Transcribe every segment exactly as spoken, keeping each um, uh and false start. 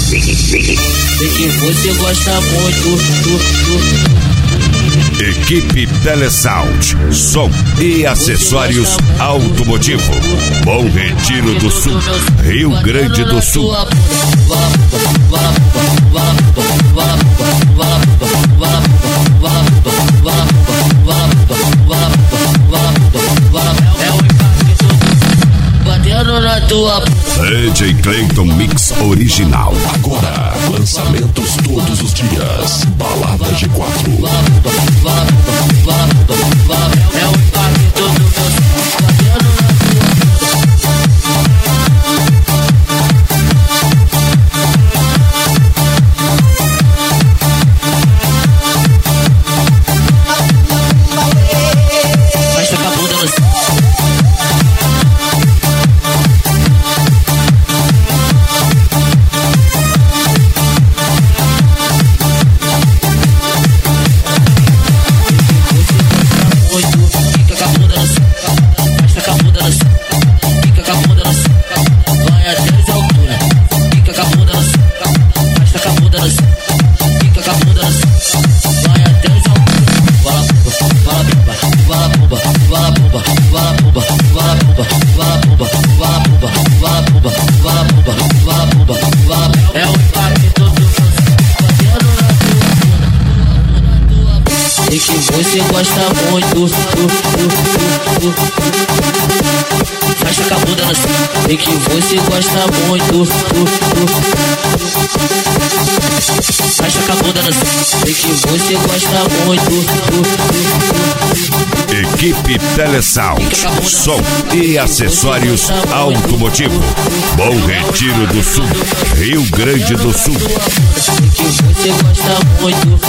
que você gosta muito. Equipe Telesound, som e acessórios automotivo. Bom Retiro do Sul, Rio Grande do Sul. Batendo na tua D J Clayton Mix Original. Agora, lançamentos todos os dias. Balada G quatro. É o impacto do meu som. Batendo na vai tacar a bunda no é o impacto do e que você gosta muito. Faz tacar a bunda na e que você gosta muito. Faz tacar a bunda na e que você gosta muito. Equipe Telesound, som e acessórios automotivo. Bom Retiro do Sul, Rio Grande do Sul. E que você gosta muito.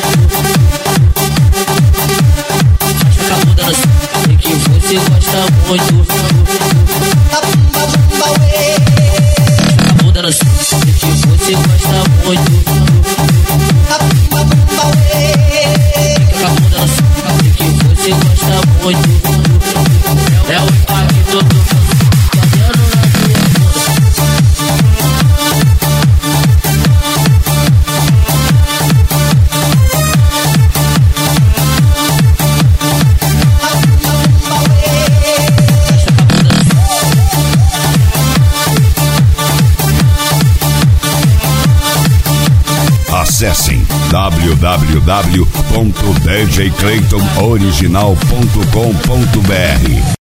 E que você gosta muito. A bunda na e que você gosta muito. A bunda na e que você gosta muito. É o impacto do batendo na Acessem w w w ponto d j clayton original ponto com ponto b r.